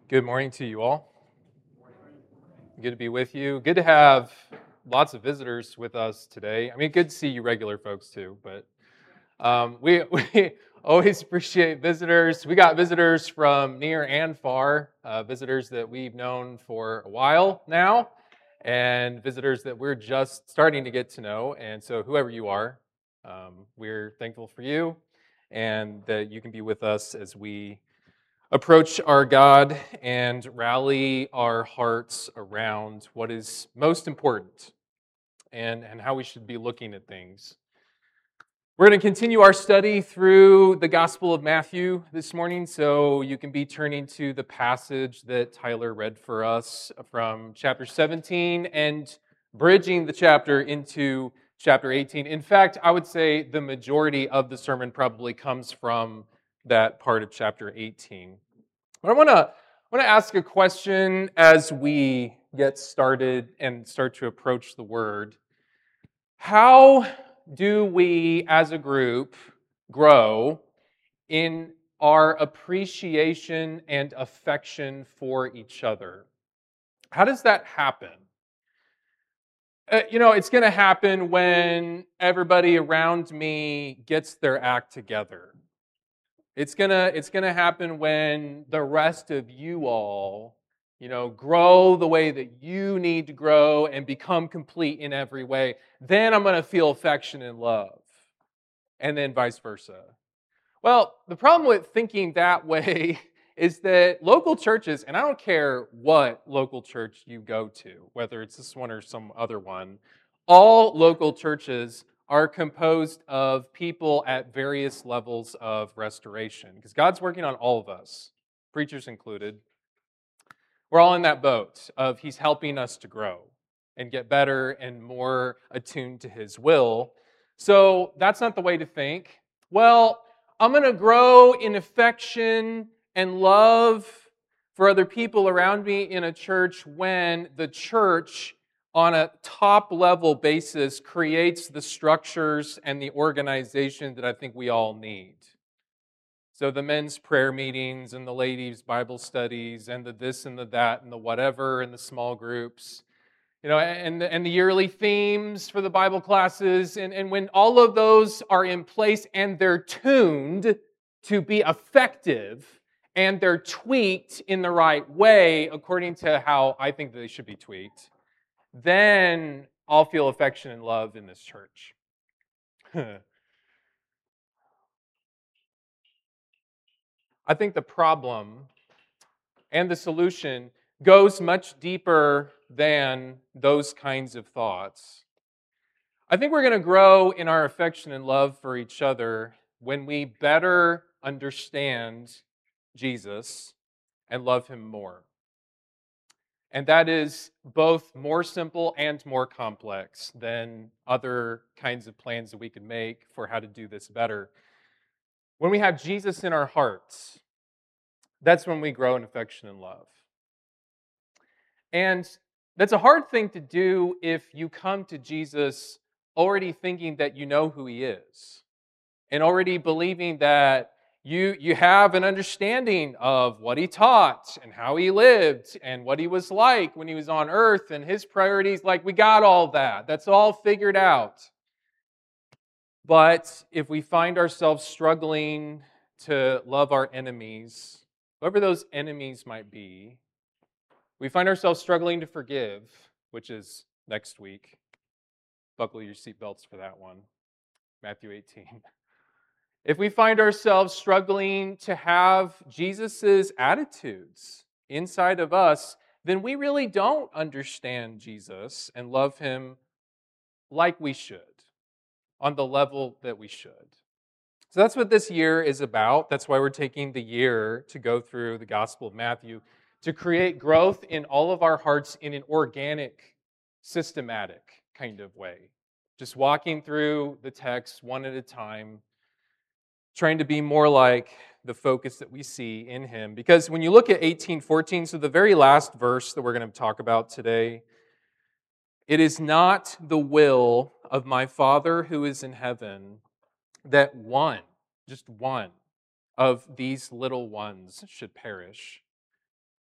Good morning to you all. Good to be with you. Good to have lots of visitors with us today. I mean, good to see you regular folks too, but we always appreciate visitors. We got visitors from near and far, visitors that we've known for a while now, and visitors that we're just starting to get to know. And so, whoever you are, we're thankful for you and that you can be with us as we approach our God and rally our hearts around what is most important and how we should be looking at things. We're going to continue our study through the Gospel of Matthew this morning, so you can be turning to the passage that Tyler read for us from chapter 17 and bridging the chapter into chapter 18. In fact, I would say the majority of the sermon probably comes from that part of chapter 18. But I want to ask a question as we get started and start to approach the Word. How do we, as a group, grow in our appreciation and affection for each other? How does that happen? It's going to happen when everybody around me gets their act together. It's gonna happen when the rest of you all, grow the way that you need to grow and become complete in every way. Then I'm gonna feel affection and love, and then vice versa. Well, the problem with thinking that way is that local churches, and I don't care what local church you go to, whether it's this one or some other one, all local churches are composed of people at various levels of restoration. Because God's working on all of us, preachers included. We're all in that boat of He's helping us to grow and get better and more attuned to His will. So that's not the way to think. Well, I'm going to grow in affection and love for other people around me in a church when the church on a top level basis creates the structures and the organization that I think we all need. So the men's prayer meetings and the ladies' Bible studies and the this and the that and the whatever and the small groups, and the yearly themes for the Bible classes, and when all of those are in place and they're tuned to be effective and they're tweaked in the right way according to how I think they should be tweaked, then I'll feel affection and love in this church. I think the problem and the solution goes much deeper than those kinds of thoughts. I think we're going to grow in our affection and love for each other when we better understand Jesus and love Him more. And that is both more simple and more complex than other kinds of plans that we could make for how to do this better. When we have Jesus in our hearts, that's when we grow in affection and love. And that's a hard thing to do if you come to Jesus already thinking that you know who He is and already believing that you have an understanding of what He taught and how He lived and what He was like when He was on earth and His priorities. Like, we got all that. That's all figured out. But if we find ourselves struggling to love our enemies, whoever those enemies might be, we find ourselves struggling to forgive, which is next week. Buckle your seatbelts for that one. Matthew 18. If we find ourselves struggling to have Jesus's attitudes inside of us, then we really don't understand Jesus and love Him like we should, on the level that we should. So that's what this year is about. That's why we're taking the year to go through the Gospel of Matthew, to create growth in all of our hearts in an organic, systematic kind of way. Just walking through the text one at a time, trying to be more like the focus that we see in Him. Because when you look at 18:14, so the very last verse that we're going to talk about today, it is not the will of my Father who is in heaven that one, just one, of these little ones should perish.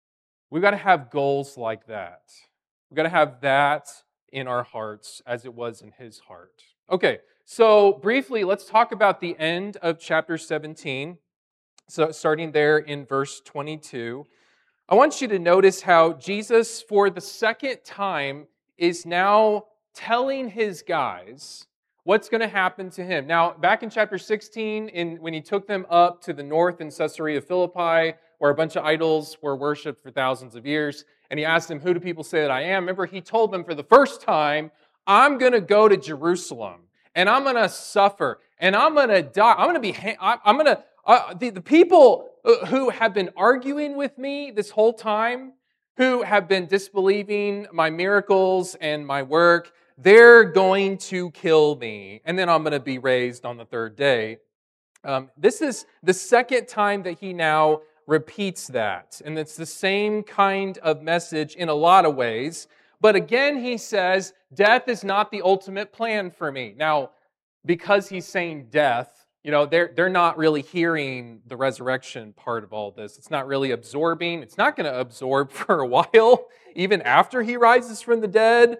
We've got to have goals like that. We've got to have that in our hearts as it was in his heart. Okay, so briefly, let's talk about the end of chapter 17. So starting there in verse 22. I want you to notice how Jesus, for the second time, is now telling his guys what's going to happen to him. Now, back in chapter 16, when he took them up to the north in Caesarea Philippi, where a bunch of idols were worshipped for thousands of years, and he asked them, "Who do people say that I am?" Remember, he told them for the first time, "I'm going to go to Jerusalem, and I'm going to suffer, and I'm going to die. I'm going to be, I'm going to, the people who have been arguing with me this whole time, who have been disbelieving my miracles and my work, they're going to kill me, and then I'm going to be raised on the third day." This is the second time that he now repeats that, and it's the same kind of message in a lot of ways. But again, he says, death is not the ultimate plan for me. Now, because he's saying death, they're not really hearing the resurrection part of all this. It's not really absorbing. It's not going to absorb for a while, even after he rises from the dead.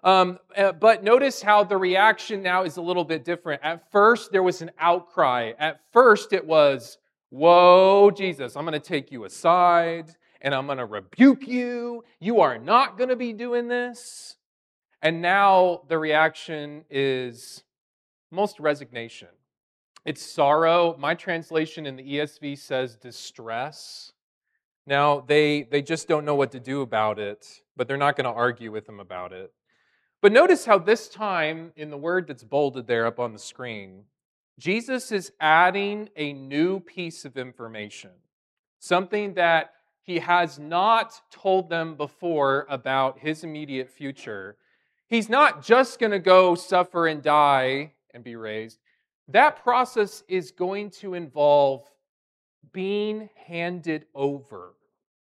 But notice how the reaction now is a little bit different. At first, there was an outcry. At first, it was, "Whoa, Jesus, I'm going to take you aside, and I'm going to rebuke you. You are not going to be doing this." And now the reaction is most resignation. It's sorrow. My translation in the ESV says distress. Now, they just don't know what to do about it, but they're not going to argue with him about it. But notice how this time, in the word that's bolded there up on the screen, Jesus is adding a new piece of information, something that he has not told them before about his immediate future. He's not just going to go suffer and die and be raised. That process is going to involve being handed over.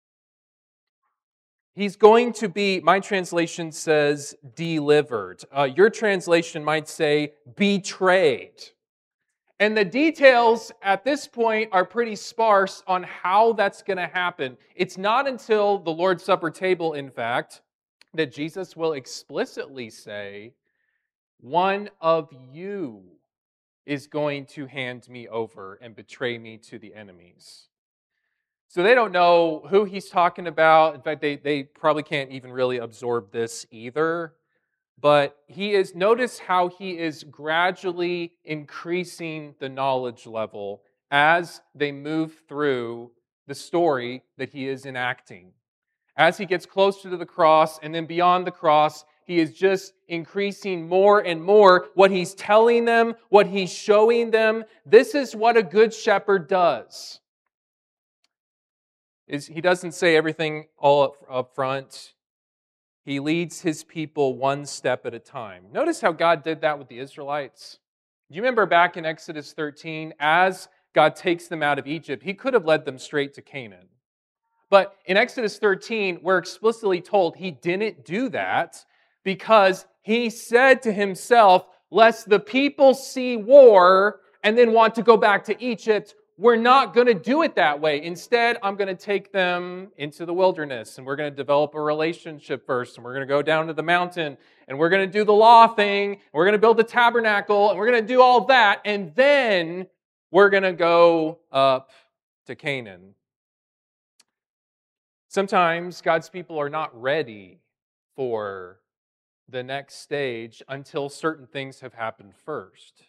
He's going to be, my translation says, delivered. Your translation might say, betrayed. And the details at this point are pretty sparse on how that's going to happen. It's not until the Lord's Supper table, in fact, that Jesus will explicitly say, "One of you is going to hand me over and betray me to the enemies." So they don't know who he's talking about. In fact, they probably can't even really absorb this either. But notice how he is gradually increasing the knowledge level as they move through the story that he is enacting. As he gets closer to the cross and then beyond the cross, he is just increasing more and more what he's telling them, what he's showing them. This is what a good shepherd does. He doesn't say everything all up front. He leads his people one step at a time. Notice how God did that with the Israelites. Do you remember back in Exodus 13, as God takes them out of Egypt, he could have led them straight to Canaan. But in Exodus 13, we're explicitly told he didn't do that because he said to himself, "Lest the people see war and then want to go back to Egypt, we're not going to do it that way. Instead, I'm going to take them into the wilderness, and we're going to develop a relationship first, and we're going to go down to the mountain, and we're going to do the law thing, and we're going to build the tabernacle, and we're going to do all that, and then we're going to go up to Canaan." Sometimes God's people are not ready for the next stage until certain things have happened first.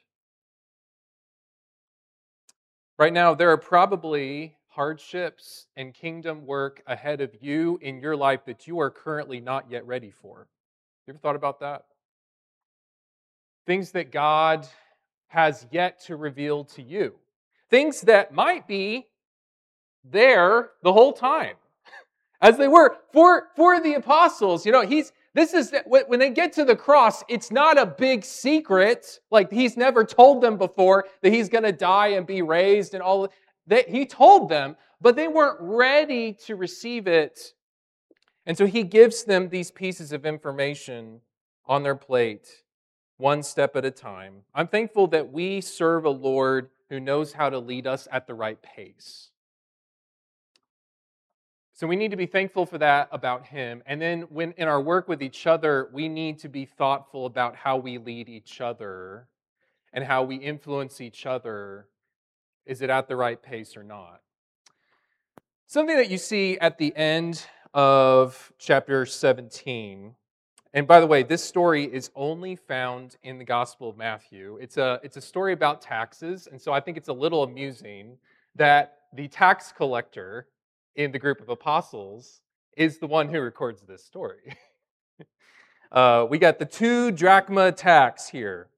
Right now, there are probably hardships and kingdom work ahead of you in your life that you are currently not yet ready for. You ever thought about that? Things that God has yet to reveal to you. Things that might be there the whole time, as they were for the apostles. When they get to the cross, it's not a big secret. Like he's never told them before that he's going to die and be raised and all that. He told them, but they weren't ready to receive it. And so he gives them these pieces of information on their plate, one step at a time. I'm thankful that we serve a Lord who knows how to lead us at the right pace. So we need to be thankful for that about him. And then when in our work with each other, we need to be thoughtful about how we lead each other and how we influence each other. Is it at the right pace or not? Something that you see at the end of chapter 17. And by the way, this story is only found in the Gospel of Matthew. It's a story about taxes, and so I think it's a little amusing that the tax collector in the group of apostles is the one who records this story. We got the 2 drachma tax here.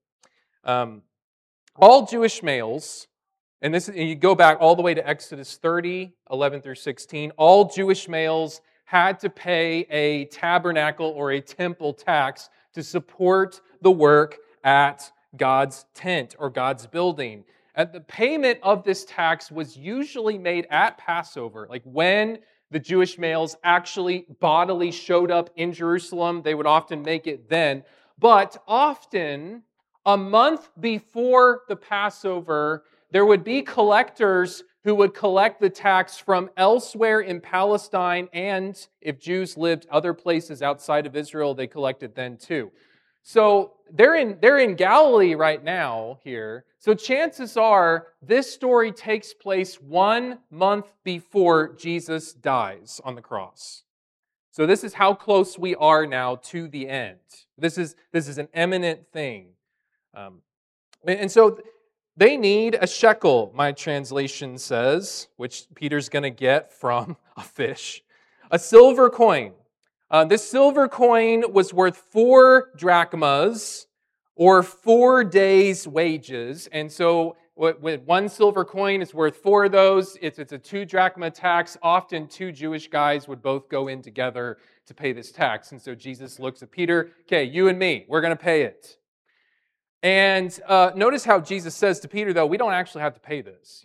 All Jewish males, and you go back all the way to Exodus 30, 11 through 16, all Jewish males had to pay a tabernacle or a temple tax to support the work at God's tent or God's building. And the payment of this tax was usually made at Passover, like when the Jewish males actually bodily showed up in Jerusalem, they would often make it then. But often, a month before the Passover, there would be collectors who would collect the tax from elsewhere in Palestine, and if Jews lived other places outside of Israel, they collected then too. So they're in Galilee right now here. So chances are this story takes place 1 month before Jesus dies on the cross. So this is how close we are now to the end. This is an imminent thing. And so they need a shekel, my translation says, which Peter's going to get from a fish. A silver coin. This silver coin was worth 4 drachmas, or 4 days' wages. And so with 1 silver coin is worth 4 of those. It's a 2 drachma tax. Often 2 Jewish guys would both go in together to pay this tax. And so Jesus looks at Peter, okay, you and me, we're going to pay it. And notice how Jesus says to Peter, though, we don't actually have to pay this,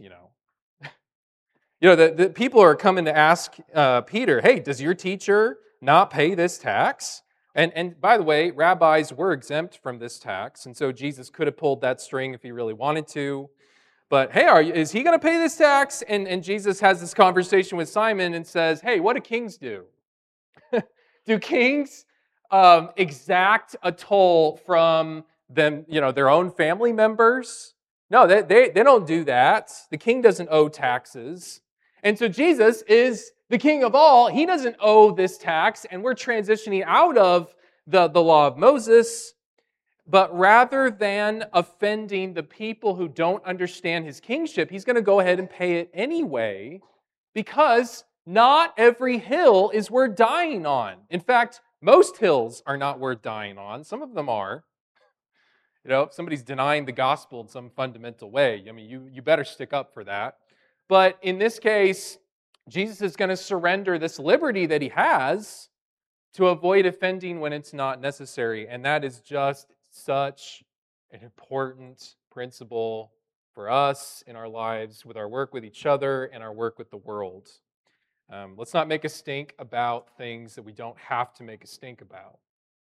the people are coming to ask Peter, hey, does your teacher not pay this tax? And by the way, rabbis were exempt from this tax, and so Jesus could have pulled that string if he really wanted to. But hey, is he going to pay this tax? And Jesus has this conversation with Simon and says, hey, what do kings do? Do kings exact a toll from them, their own family members? No, they don't do that. The king doesn't owe taxes. And so Jesus is the king of all. He doesn't owe this tax, and we're transitioning out of the law of Moses. But rather than offending the people who don't understand his kingship, he's going to go ahead and pay it anyway, because not every hill is worth dying on. In fact, most hills are not worth dying on. Some of them are. If somebody's denying the gospel in some fundamental way, you better stick up for that. But in this case, Jesus is going to surrender this liberty that he has to avoid offending when it's not necessary. And that is just such an important principle for us in our lives, with our work with each other and our work with the world. Let's not make a stink about things that we don't have to make a stink about.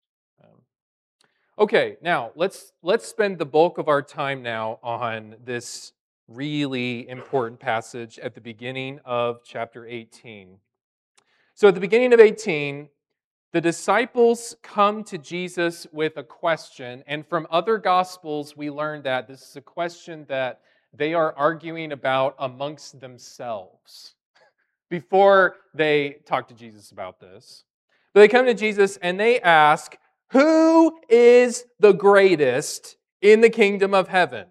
Okay, now let's spend the bulk of our time now on this really important passage at the beginning of chapter 18. So at the beginning of 18, the disciples come to Jesus with a question, and from other gospels we learn that this is a question that they are arguing about amongst themselves before they talk to Jesus about this. But they come to Jesus and they ask, who is the greatest in the kingdom of heaven?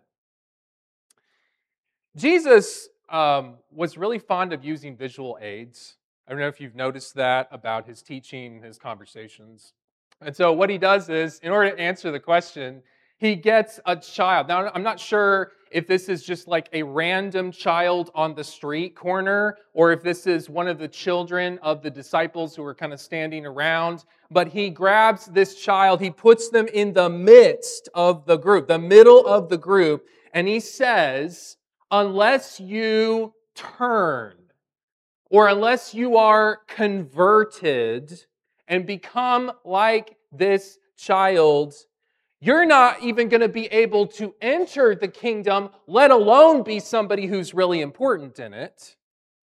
Jesus was really fond of using visual aids. I don't know if you've noticed that about his teaching, his conversations. And so what he does is, in order to answer the question, he gets a child. Now, I'm not sure if this is just like a random child on the street corner, or if this is one of the children of the disciples who are kind of standing around. But he grabs this child, he puts them in the midst of the group, the middle of the group, and he says, unless you turn, or unless you are converted and become like this child, you're not even going to be able to enter the kingdom, let alone be somebody who's really important in it.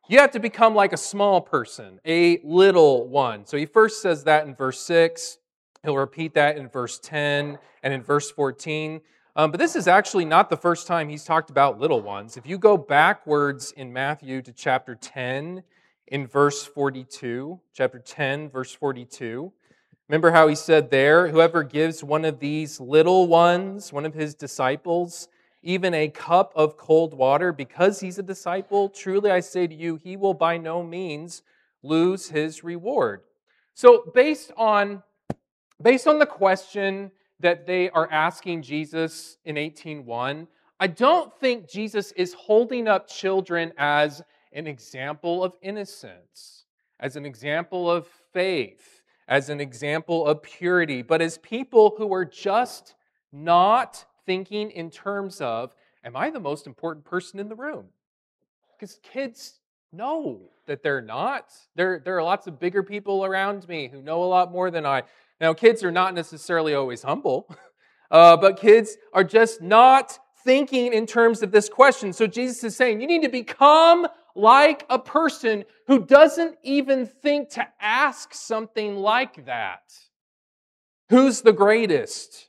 You have to become like a small person, a little one. So he first says that in verse 6. He'll repeat that in verse 10 and in verse 14. But this is actually not the first time he's talked about little ones. If you go backwards in Matthew to chapter 10, in verse 42, chapter 10, verse 42, remember how he said there, whoever gives one of these little ones, one of his disciples, even a cup of cold water, because he's a disciple, truly I say to you, he will by no means lose his reward. So based on the question that they are asking Jesus in 18:1, I don't think Jesus is holding up children as an example of innocence, as an example of faith, as an example of purity, but as people who are just not thinking in terms of, am I the most important person in the room? Because kids know that they're not. There are lots of bigger people around me who know a lot more than I. Now, kids are not necessarily always humble, but kids are just not thinking in terms of this question. So Jesus is saying, you need to become like a person who doesn't even think to ask something like that. Who's the greatest?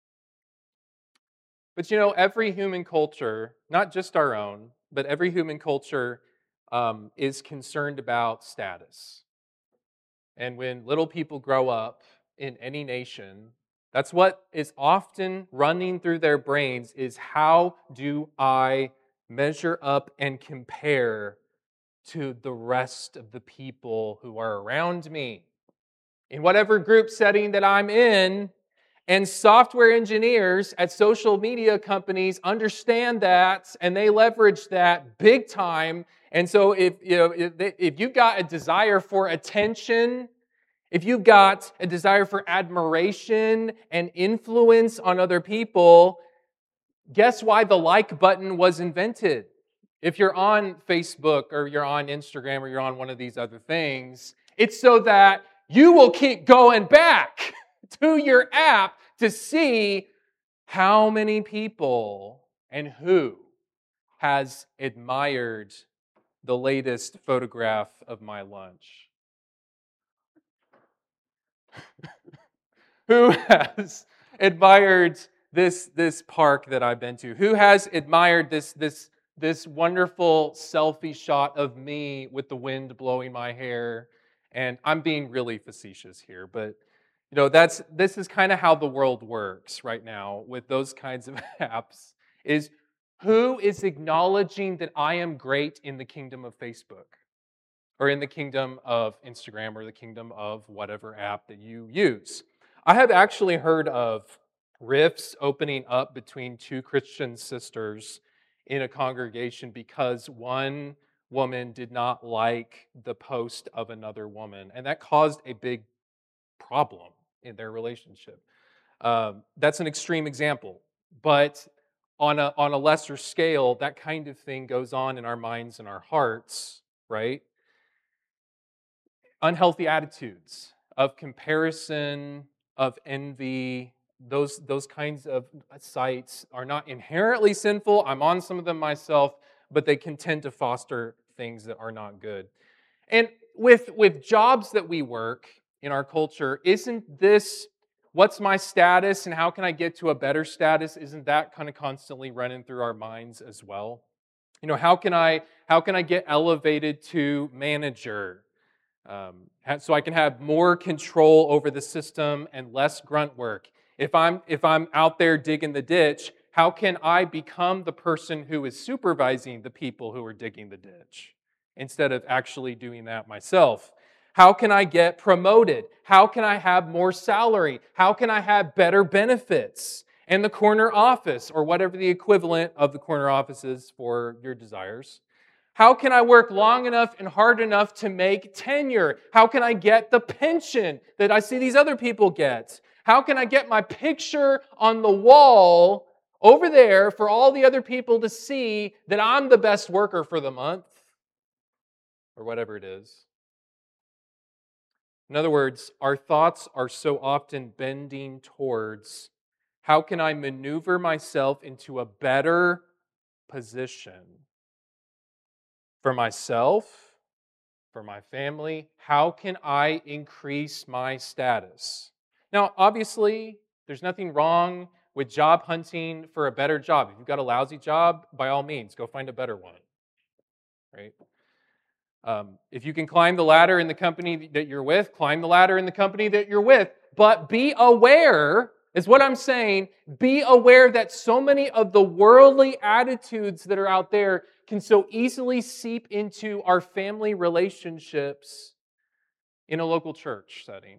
But every human culture, not just our own, but every human culture is concerned about status. And when little people grow up in any nation, that's what is often running through their brains is, how do I measure up and compare to the rest of the people who are around me? In whatever group setting that I'm in, and software engineers at social media companies understand that, and they leverage that big time. And so if you've got a desire for attention, if you've got a desire for admiration and influence on other people, guess why the like button was invented? If you're on Facebook or you're on Instagram or you're on one of these other things, it's so that you will keep going back to your app to see how many people and who has admired the latest photograph of my lunch. Who has admired this park that I've been to? Who has admired this wonderful selfie shot of me with the wind blowing my hair? And I'm being really facetious here, but this is kind of how the world works right now with those kinds of apps. Is who is acknowledging that I am great in the kingdom of Facebook, or in the kingdom of Instagram, or the kingdom of whatever app that you use? I have actually heard of rifts opening up between two Christian sisters in a congregation because one woman did not like the post of another woman, and that caused a big problem in their relationship. That's an extreme example, but on a lesser scale, that kind of thing goes on in our minds and our hearts, right? Unhealthy attitudes of comparison, of envy, those kinds of sites are not inherently sinful. I'm on some of them myself, but they can tend to foster things that are not good. And with jobs that we work in our culture, isn't this, what's my status and how can I get to a better status? Isn't that kind of constantly running through our minds as well? How can I get elevated to manager? So I can have more control over the system and less grunt work. If I'm out there digging the ditch, how can I become the person who is supervising the people who are digging the ditch instead of actually doing that myself? How can I get promoted? How can I have more salary? How can I have better benefits? And the corner office, or whatever the equivalent of the corner office is for your desires. How can I work long enough and hard enough to make tenure? How can I get the pension that I see these other people get? How can I get my picture on the wall over there for all the other people to see that I'm the best worker for the month? Or whatever it is. In other words, our thoughts are so often bending towards, how can I maneuver myself into a better position? for myself, for my family? How can I increase my status? Now, obviously, there's nothing wrong with job hunting for a better job. If you've got a lousy job, by all means, go find a better one, right? If you can climb the ladder in the company that you're with, climb the ladder in the company that you're with. But be aware, is what I'm saying, be aware that so many of the worldly attitudes that are out there can so easily seep into our family relationships in a local church setting.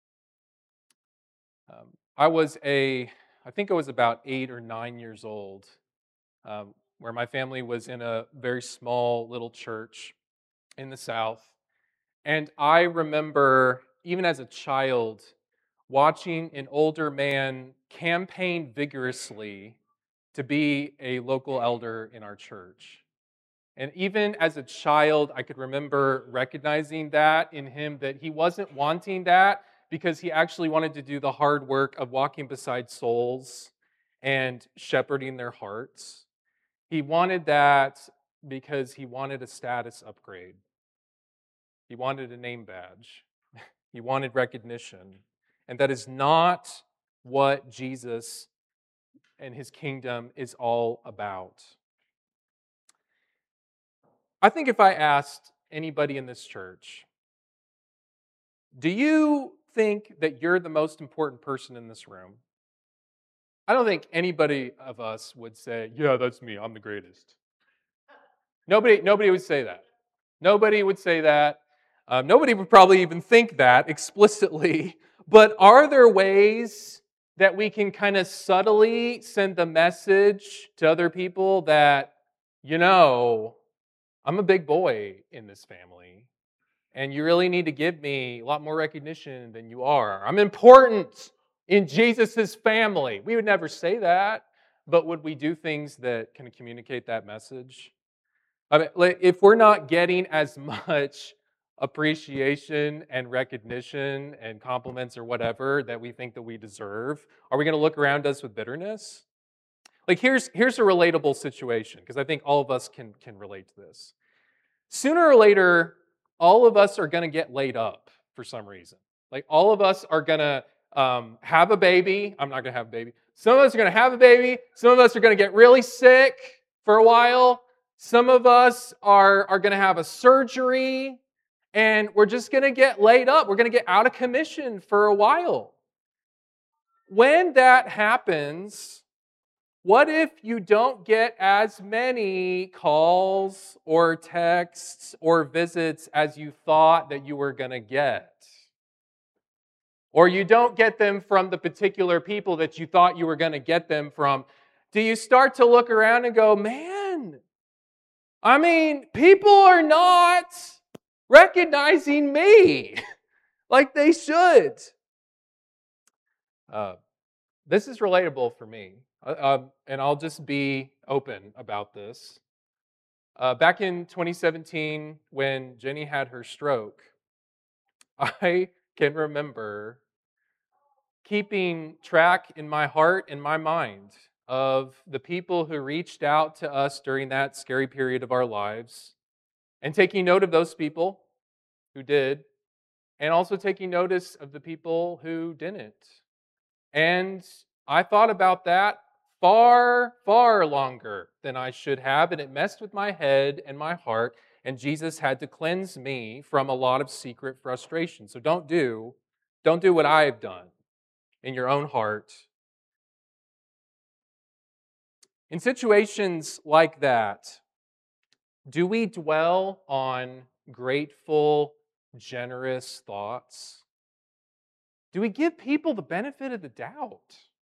I think I was about 8 or 9 years old, where my family was in a very small little church in the South. And I remember, even as a child, watching an older man campaign vigorously to be a local elder in our church. And even as a child, I could remember recognizing that in him, that he wasn't wanting that because he actually wanted to do the hard work of walking beside souls and shepherding their hearts. He wanted that because he wanted a status upgrade. He wanted a name badge. He wanted recognition. And that is not what Jesus and his kingdom is all about. I think if I asked anybody in this church, do you think that you're the most important person in this room? I don't think anybody of us would say, yeah, that's me, I'm the greatest. Nobody would say that. Nobody would say that. Nobody would probably even think that explicitly. But are there ways that we can kind of subtly send the message to other people that, I'm a big boy in this family, and you really need to give me a lot more recognition than you are. I'm important in Jesus' family. We would never say that, but would we do things that can communicate that message? I mean, if we're not getting as much appreciation and recognition and compliments or whatever that we think that we deserve, are we going to look around us with bitterness? Like here's a relatable situation, because I think all of us can relate to this. Sooner or later, all of us are going to get laid up for some reason. Like all of us are going to have a baby. I'm not going to have a baby. Some of us are going to have a baby. Some of us are going to get really sick for a while. Some of us are going to have a surgery, and we're just going to get laid up. We're going to get out of commission for a while. When that happens, what if you don't get as many calls or texts or visits as you thought that you were going to get? Or you don't get them from the particular people that you thought you were going to get them from. Do you start to look around and go, man, people are not recognizing me like they should? This is relatable for me. And I'll just be open about this. Back in 2017, when Jenny had her stroke, I can remember keeping track in my heart and my mind of the people who reached out to us during that scary period of our lives, and taking note of those people who did, and also taking notice of the people who didn't. And I thought about that far, far longer than I should have, and it messed with my head and my heart, and Jesus had to cleanse me from a lot of secret frustration. So don't do what I've done in your own heart. In situations like that, do we dwell on grateful, generous thoughts? Do we give people the benefit of the doubt?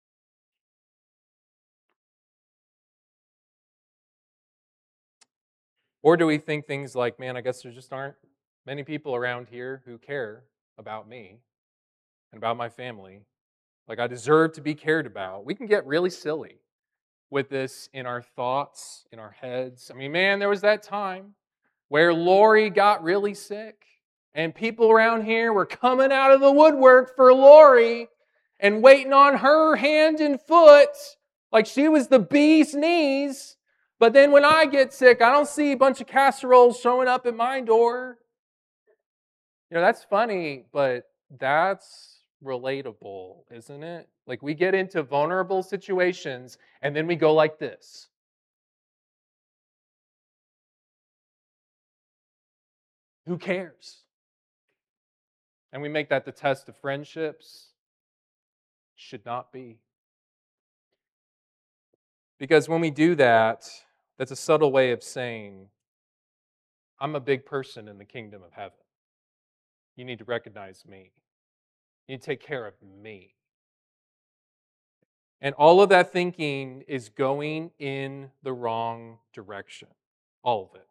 Or do we think things like, man, I guess there just aren't many people around here who care about me and about my family. Like I deserve to be cared about. We can get really silly with this in our thoughts, in our heads. Man, there was that time where Lori got really sick, and people around here were coming out of the woodwork for Lori and waiting on her hand and foot like she was the bee's knees. But then when I get sick, I don't see a bunch of casseroles showing up at my door. That's funny, but that's relatable, isn't it? Like we get into vulnerable situations and then we go like this. Who cares? And we make that the test of friendships. Should not be. Because when we do that, that's a subtle way of saying, I'm a big person in the kingdom of heaven. You need to recognize me. You need to take care of me. And all of that thinking is going in the wrong direction. All of it.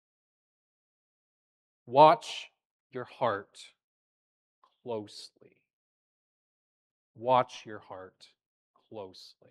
Watch your heart closely. Watch your heart closely.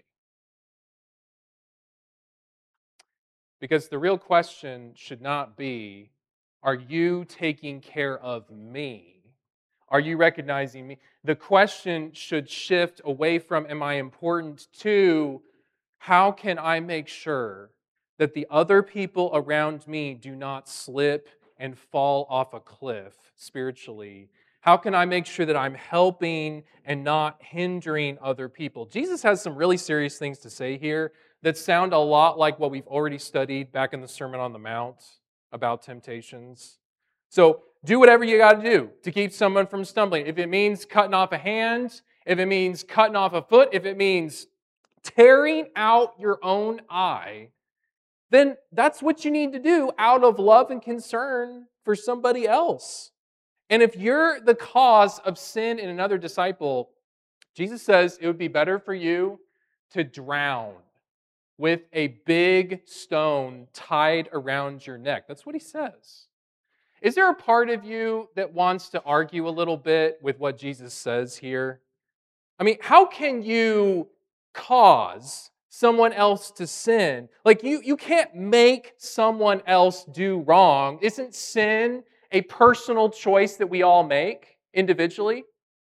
Because the real question should not be, are you taking care of me? Are you recognizing me? The question should shift away from, am I important, to, how can I make sure that the other people around me do not slip and fall off a cliff spiritually? How can I make sure that I'm helping and not hindering other people? Jesus has some really serious things to say here that sound a lot like what we've already studied back in the Sermon on the Mount about temptations. So do whatever you got to do to keep someone from stumbling. If it means cutting off a hand, if it means cutting off a foot, if it means tearing out your own eye, then that's what you need to do out of love and concern for somebody else. And if you're the cause of sin in another disciple, Jesus says it would be better for you to drown with a big stone tied around your neck. That's what he says. Is there a part of you that wants to argue a little bit with what Jesus says here? I mean, how can you cause someone else to sin? Like, you can't make someone else do wrong. Isn't sin a personal choice that we all make individually?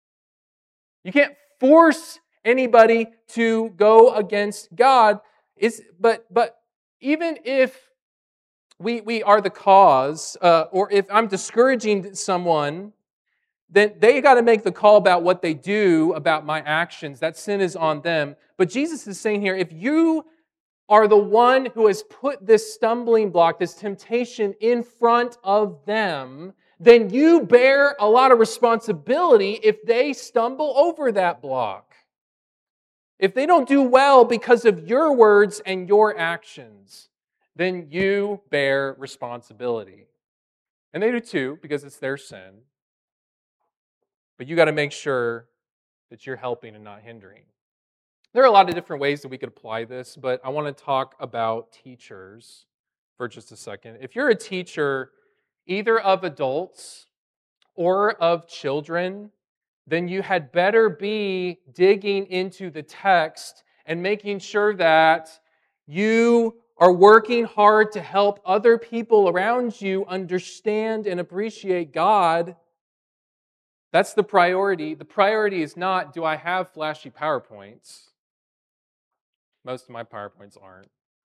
You can't force anybody to go against God. But even if we are the cause, or if I'm discouraging someone, then they got to make the call about what they do, about my actions. That sin is on them. But Jesus is saying here, if you are the one who has put this stumbling block, this temptation in front of them, then you bear a lot of responsibility if they stumble over that block. If they don't do well because of your words and your actions, then you bear responsibility. And they do too, because it's their sin. But you got to make sure that you're helping and not hindering. There are a lot of different ways that we could apply this, but I want to talk about teachers for just a second. If you're a teacher, either of adults or of children, then you had better be digging into the text and making sure that you are working hard to help other people around you understand and appreciate God. That's the priority. The priority is not, do I have flashy PowerPoints? Most of my PowerPoints aren't.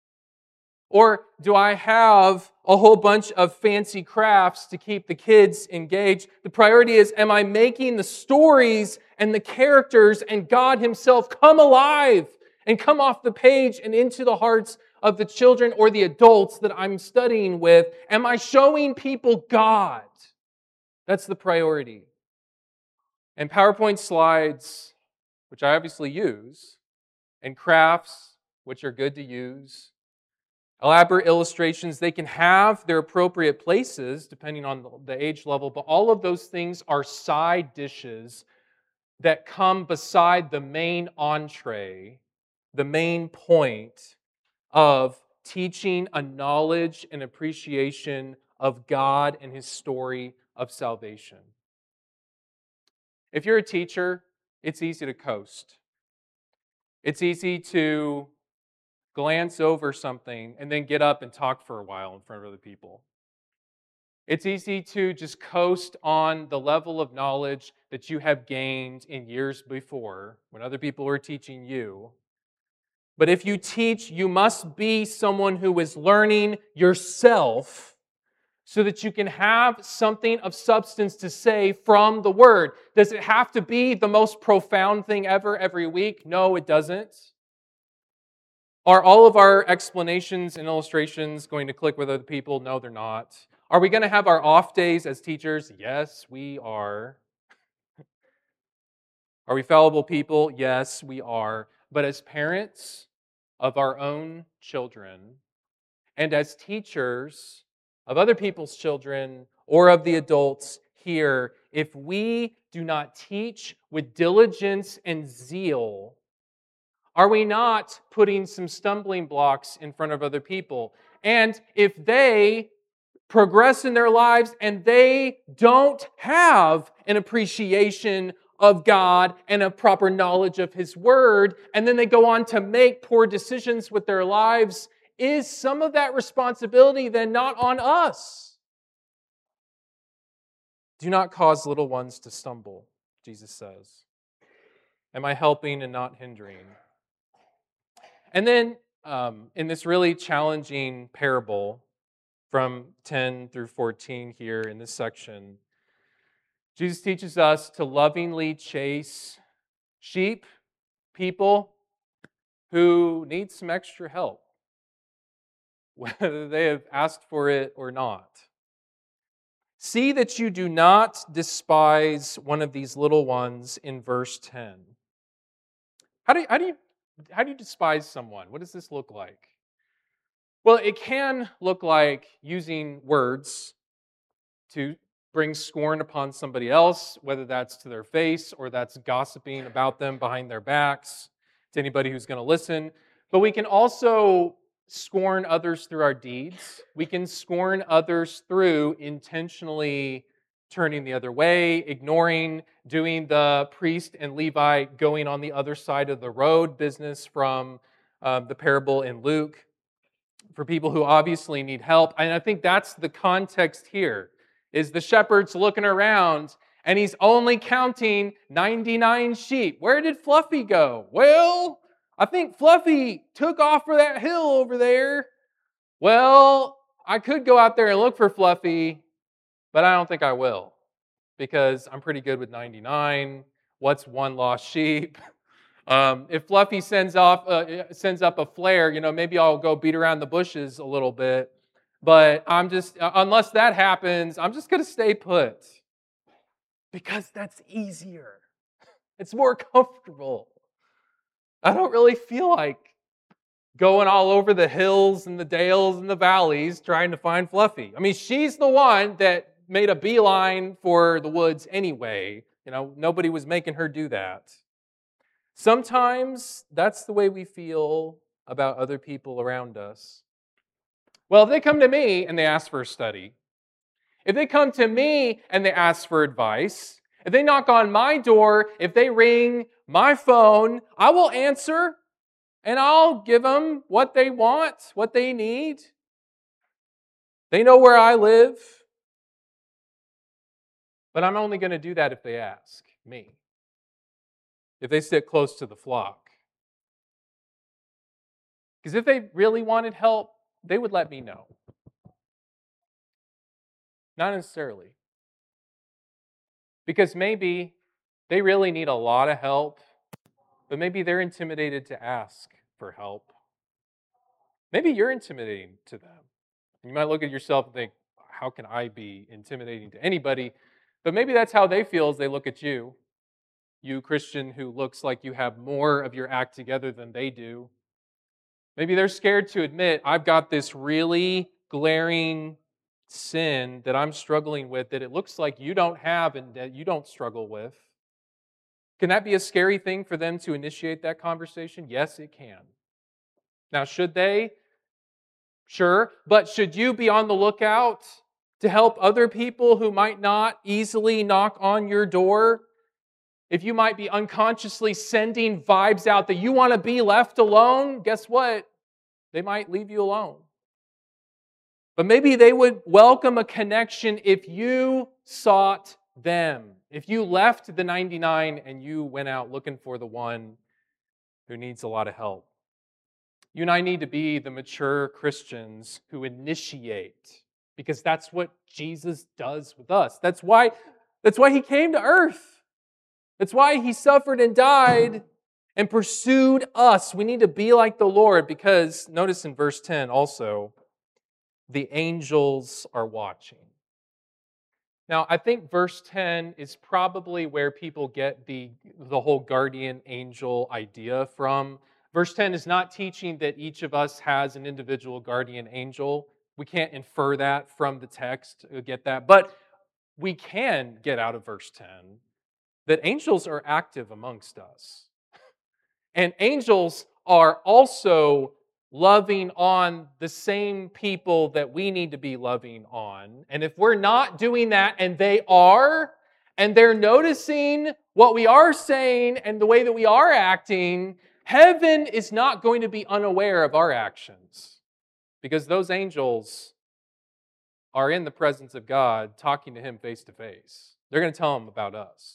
Or do I have a whole bunch of fancy crafts to keep the kids engaged? The priority is, am I making the stories and the characters and God Himself come alive and come off the page and into the hearts of the children or the adults that I'm studying with? Am I showing people God? That's the priority. And PowerPoint slides, which I obviously use, and crafts, which are good to use, elaborate illustrations, they can have their appropriate places depending on the age level, but all of those things are side dishes that come beside the main entree, the main point of teaching a knowledge and appreciation of God and His story of salvation. If you're a teacher, it's easy to coast. It's easy to glance over something and then get up and talk for a while in front of other people. It's easy to just coast on the level of knowledge that you have gained in years before when other people were teaching you. But if you teach, you must be someone who is learning yourself so that you can have something of substance to say from the Word. Does it have to be the most profound thing ever every week? No, it doesn't. Are all of our explanations and illustrations going to click with other people? No, they're not. Are we going to have our off days as teachers? Yes, we are. Are we fallible people? Yes, we are. But as parents of our own children and as teachers of other people's children or of the adults here, if we do not teach with diligence and zeal, are we not putting some stumbling blocks in front of other people? And if they progress in their lives and they don't have an appreciation of God and a proper knowledge of His Word, and then they go on to make poor decisions with their lives, is some of that responsibility then not on us? Do not cause little ones to stumble, Jesus says. Am I helping and not hindering? And then in this really challenging parable from 10 through 14 here in this section, Jesus teaches us to lovingly chase sheep, people who need some extra help, whether they have asked for it or not. See that you do not despise one of these little ones in verse 10. How do you despise someone? What does this look like? Well, it can look like using words to bring scorn upon somebody else, whether that's to their face or that's gossiping about them behind their backs to anybody who's going to listen. But we can also scorn others through our deeds. We can scorn others through intentionally turning the other way, ignoring, doing the priest and Levi going on the other side of the road business from the parable in Luke, for people who obviously need help. And I think that's the context here, is the shepherd's looking around and he's only counting 99 sheep. Where did Fluffy go? Well, I think Fluffy took off for that hill over there. Well, I could go out there and look for Fluffy, but I don't think I will, because I'm pretty good with 99. What's one lost sheep? If Fluffy sends up a flare, maybe I'll go beat around the bushes a little bit. But unless that happens, I'm just going to stay put, because that's easier. It's more comfortable. I don't really feel like going all over the hills and the dales and the valleys trying to find Fluffy. I mean, she's the one that made a beeline for the woods anyway. Nobody was making her do that. Sometimes that's the way we feel about other people around us. Well, if they come to me and they ask for a study, if they come to me and they ask for advice, if they knock on my door, if they ring my phone, I will answer and I'll give them what they want, what they need. They know where I live. But I'm only going to do that if they ask me, if they sit close to the flock. Because if they really wanted help, they would let me know. Not necessarily. Because maybe they really need a lot of help, but maybe they're intimidated to ask for help. Maybe you're intimidating to them. You might look at yourself and think, how can I be intimidating to anybody? But maybe that's how they feel as they look at you. You Christian who looks like you have more of your act together than they do. Maybe they're scared to admit, I've got this really glaring sin that I'm struggling with that it looks like you don't have and that you don't struggle with. Can that be a scary thing for them to initiate that conversation? Yes, it can. Now, should they? Sure. But should you be on the lookout to help other people who might not easily knock on your door? If you might be unconsciously sending vibes out that you want to be left alone, guess what? They might leave you alone. But maybe they would welcome a connection if you sought them. If you left the 99 and you went out looking for the one who needs a lot of help. You and I need to be the mature Christians who initiate, because that's what Jesus does with us. That's why he came to earth. That's why he suffered and died and pursued us. We need to be like the Lord, because notice in verse 10 also, the angels are watching. Now, I think verse 10 is probably where people get the whole guardian angel idea from. Verse 10 is not teaching that each of us has an individual guardian angel. We can't infer that from the text, get that. But we can get out of verse 10 that angels are active amongst us. And angels are also loving on the same people that we need to be loving on. And if we're not doing that, and they are, and they're noticing what we are saying and the way that we are acting, heaven is not going to be unaware of our actions, because those angels are in the presence of God talking to him face to face. They're going to tell him about us.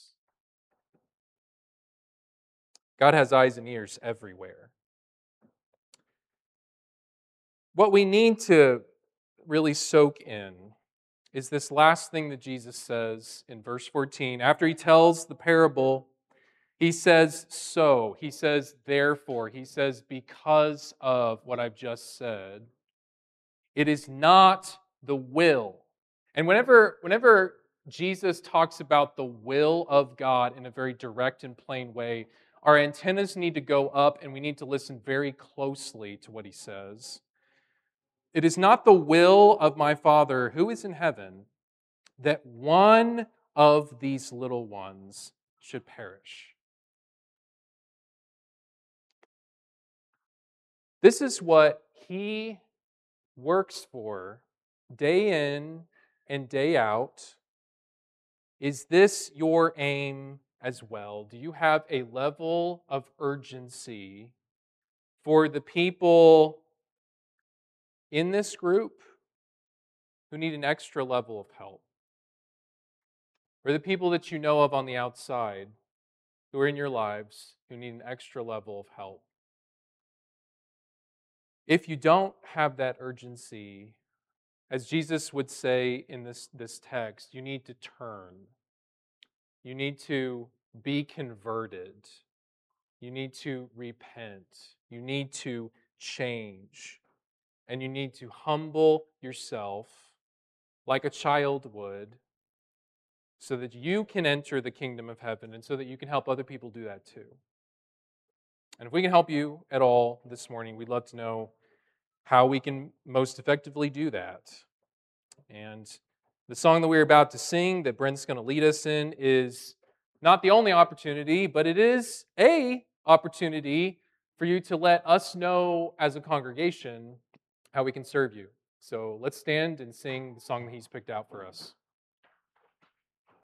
God has eyes and ears everywhere. What we need to really soak in is this last thing that Jesus says in verse 14. After he tells the parable, he says, so. He says, therefore. He says, because of what I've just said. It is not the will. And whenever Jesus talks about the will of God in a very direct and plain way, our antennas need to go up and we need to listen very closely to what he says. It is not the will of my Father who is in heaven that one of these little ones should perish. This is what he works for day in and day out. Is this your aim as well? Do you have a level of urgency for the people in this group who need an extra level of help? Or the people that you know of on the outside who are in your lives who need an extra level of help? If you don't have that urgency, as Jesus would say in this text, you need to turn. You need to be converted. You need to repent. You need to change. And you need to humble yourself like a child would, so that you can enter the kingdom of heaven and so that you can help other people do that too. And if we can help you at all this morning, we'd love to know how we can most effectively do that. And the song that we're about to sing, that Brent's going to lead us in, is not the only opportunity, but it is an opportunity for you to let us know as a congregation how we can serve you. So let's stand and sing the song that he's picked out for us.